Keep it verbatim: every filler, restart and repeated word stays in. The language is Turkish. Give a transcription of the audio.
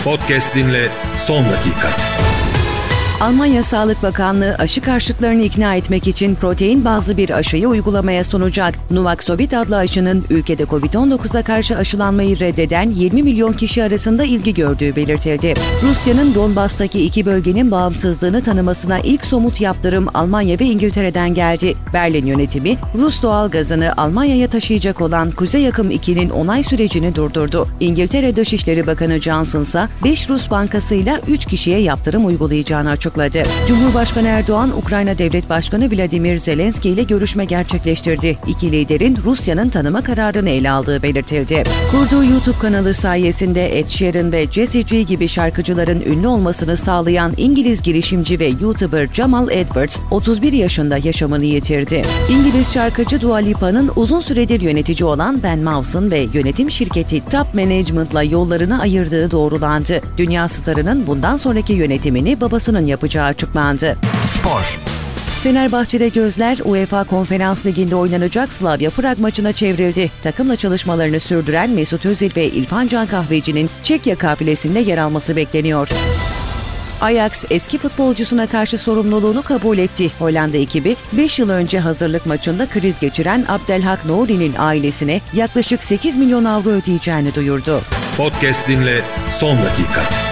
Podcast dinle son dakika. Almanya Sağlık Bakanlığı aşı karşıtlarını ikna etmek için protein bazlı bir aşıyı uygulamaya sunacak. Nuvaxovid adlı aşının ülkede kovid on dokuza karşı aşılanmayı reddeden yirmi milyon kişi arasında ilgi gördüğü belirtildi. Rusya'nın Donbas'taki iki bölgenin bağımsızlığını tanımasına ilk somut yaptırım Almanya ve İngiltere'den geldi. Berlin yönetimi, Rus doğal gazını Almanya'ya taşıyacak olan Kuzey Akım iki'nin onay sürecini durdurdu. İngiltere Dışişleri Bakanı Johnson ise beş Rus bankasıyla üç kişiye yaptırım uygulayacağını açıkladı. Cumhurbaşkanı Erdoğan, Ukrayna Devlet Başkanı Vladimir Zelenski ile görüşme gerçekleştirdi. İki liderin Rusya'nın tanıma kararını ele aldığı belirtildi. Kurduğu YouTube kanalı sayesinde Ed Sheeran ve Jessie J gibi şarkıcıların ünlü olmasını sağlayan İngiliz girişimci ve YouTuber Jamal Edwards, otuz bir yaşında yaşamını yitirdi. İngiliz şarkıcı Dua Lipa'nın uzun süredir yönetici olan Ben Mawson ve yönetim şirketi Top Management'la yollarını ayırdığı doğrulandı. Dünya starının bundan sonraki yönetimini babasının yapacağı açıklandı. Spor. Fenerbahçe'de gözler UEFA Konferans Ligi'nde oynanacak Slavia Prag maçına çevrildi. Takımla çalışmalarını sürdüren Mesut Özil ve İrfan Can Kahveci'nin Çekya kafilesinde yer alması bekleniyor. Ajax eski futbolcusuna karşı sorumluluğunu kabul etti. Hollanda ekibi beş yıl önce hazırlık maçında kriz geçiren Abdelhak Nouri'nin ailesine yaklaşık sekiz milyon avro ödeyeceğini duyurdu. Podcast dinle son dakika.